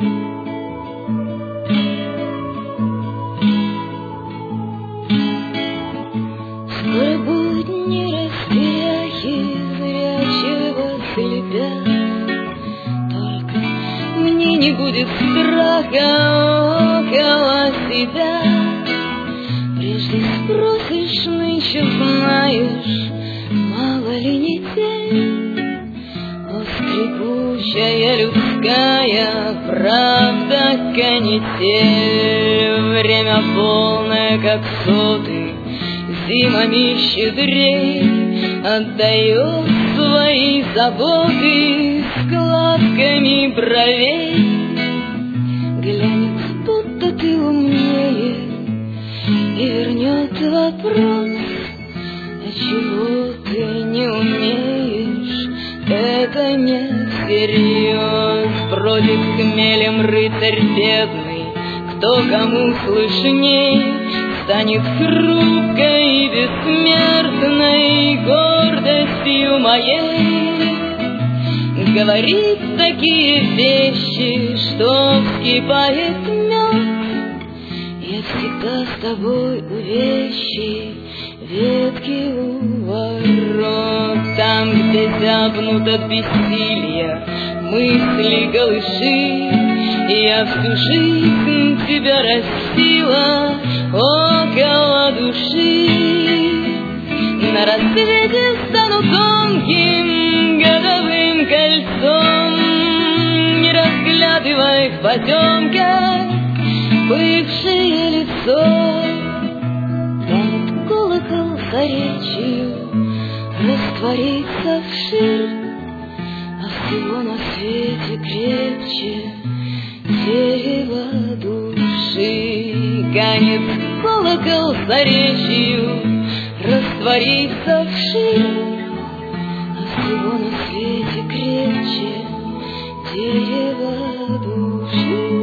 Скоро будни распряхи зрячего слепят, только мне не будет страха около себя. Прежде спросишь, нынче знаешь, мало ли не тень, о скрипучая людская правда канитель. Время полное, как соты, зимами щедрей, отдает свои заботы складками бровей. Глянет, будто ты умнее, и вернет вопрос: а чего ты не умеешь? Это не всерьез. Бродит хмелем рыцарь бедный, кто кому слышней, станет хрупкой и бессмертной гордостью моей. Говорит такие вещи, что вскипает мед. Я всегда с тобой у вещи, ветки у ворот. Там, где зябнут от бессилия мысли голыши, я всю жизнь тебя растила около души. На рассвете стану тонким годовым кольцом, не разглядывая в потемках бывшее лицо. Тянет колокол за речью раствориться вширь, а всего на свете крепче дерево души. Гонит колокол за речью раствориться вширь, а всего на свете крепче дерево души.